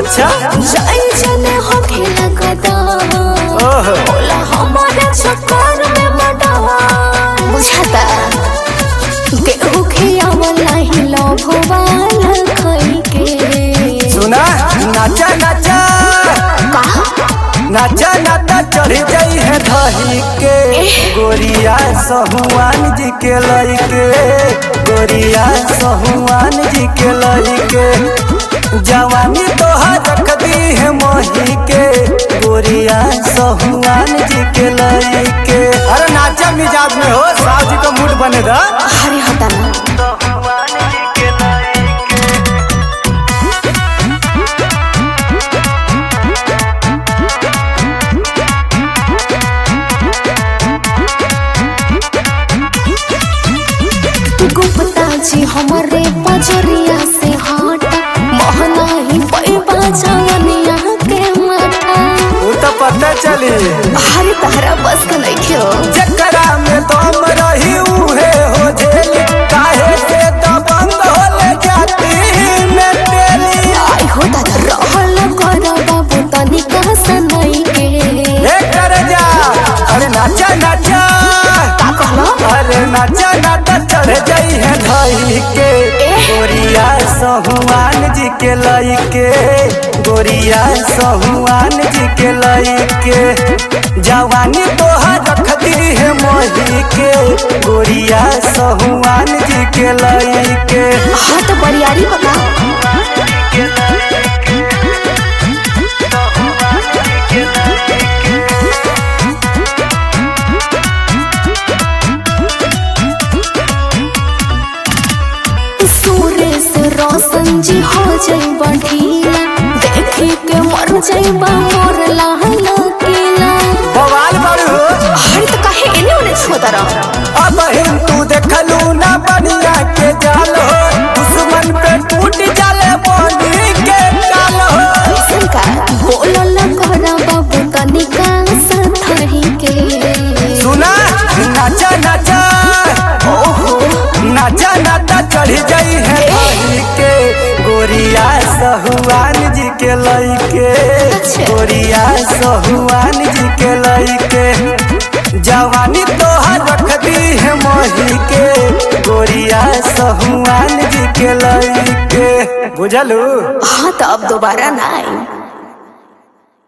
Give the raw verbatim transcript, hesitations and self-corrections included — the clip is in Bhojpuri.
अच्छा जाई जने हो खेला कदा बोला हमारे चक्कर में मडवा बुझाता केहू खियावला ही लोभवाला खई के। सुना नाचा नाचा नाचा नाचा चढ़ जाई है दही के गोरिया सहुआन जी के लइके गोरिया सहुआन जी के लइके जवानी तोहर रख दी है मोही के गोरिया सहुआन जी के लइके। अरे नाचा मिजाज में हो साहब जी का मूड बने दा। अरे हटा ना गुप्ता जी हमारे पजरिया से हटा महना ही पैबा जवनिया के माता वो तो पता चली हर तारा बस का नहीं क्यों चक्करा में तो हम रही उहे हो झेली काहे से तो बंद होले जाती में तेली आई हो दादा रहल करा बाबू तनिका सनई के ए कर जा। अरे नाचा नाचा का कहला अरे नाचा नाचा चढ़ जाई है धई के गोरिया सहुआन जी के लइके गोरिया सहुआन जी के लइके जवानी तोहर रख दी है मोही के गोरिया सहुआन जी के लइके। हाँ तो बरियारी बता सूर्य से रोशन जी हो जाई बढ़िया देखे के मर जाई मोर लाहला केला बवाल बारू हो हर तो काहे एने ओने छोता रहा अब हिम तू देखलू ना बनिया के जाल हो दुश्मन पे टूट जाले बोली के काल हो। संका बोलल करा बाबू तनिका सथही के सुना नाचा नाचा ओहो नाचा नाचा चढ़ जाई है दही के गोरिया सहुआन जी के लइके गोरिया सहुआन जी के लइके जवानी तोहर रख दी है मोही के गोरिया सहुआन जी के लइके बुझलू। हाँ तो अब दोबारा ना आई।